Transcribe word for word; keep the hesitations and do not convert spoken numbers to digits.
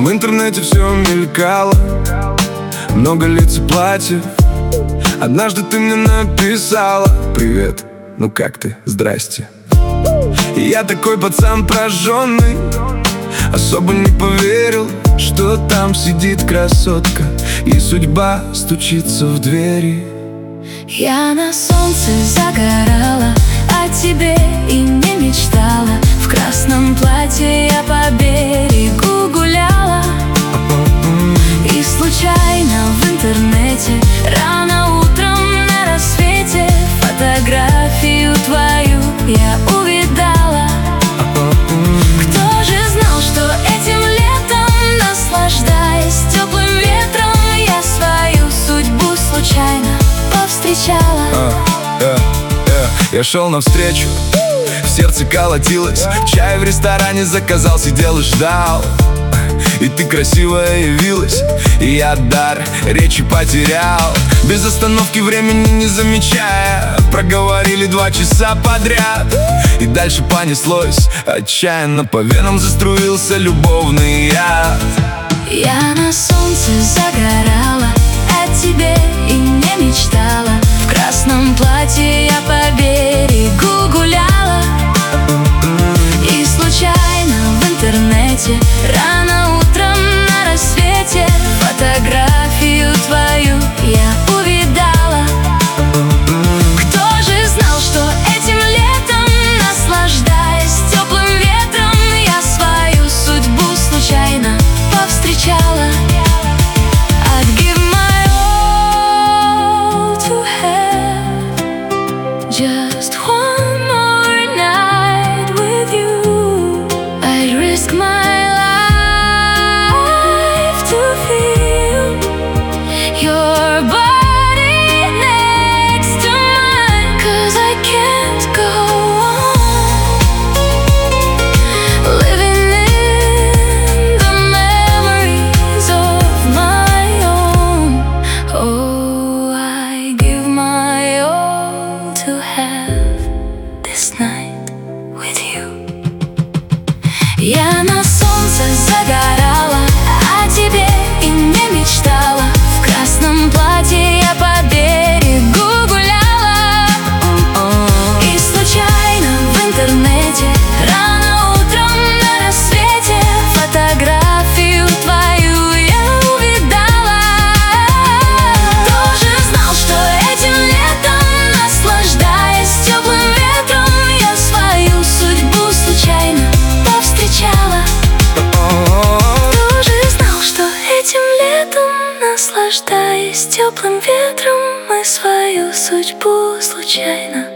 В интернете все мелькало, много лиц и платьев. Однажды ты мне написала: привет, ну как ты, здрасте. И я такой пацан прожженный, особо не поверил, что там сидит красотка, и судьба стучится в двери. Я на солнце загорала, о тебе и не мечтала. В красном платье я по берегу гуляла, и случайно в интернете рано утром на рассвете фотографию твою я увидала. Кто же знал, что этим летом, наслаждаясь теплым ветром, я свою судьбу случайно повстречала. а, э, э. Я шел навстречу, в сердце колотилось, чай в ресторане заказал, сидел и ждал. И ты красивая явилась, и я дар речи потерял. Без остановки, времени не замечая, проговорили два часа подряд. И дальше понеслось отчаянно, по венам заструился любовный яд. Я на солнце загорала, о тебе и не мечтала. В красном платье я по берегу гуляла, и случайно в интернете рано утром на рассвете фотографию твою я увидала. Кто же знал, что этим летом, наслаждаясь теплым ветром, я свою судьбу случайно повстречала. I'd give my all to have just one more night with you. I'd risk my life to feel your body next to mine, 'cause I can't go on living in the memories of my own. Oh, I give my all to have this night with you. Я на солнце загорала, о тебе и не мечтала. В красном платье я по берегу гуляла, и случайно в интернете рано утром на рассвете фотографию твою я увидала. Кто же знал, что этим летом, наслаждаясь теплым ветром, я свою судьбу случайно повстречала. Кто же знал, что этим летом, наслаждаясь теплым ветром, мы свою судьбу случайно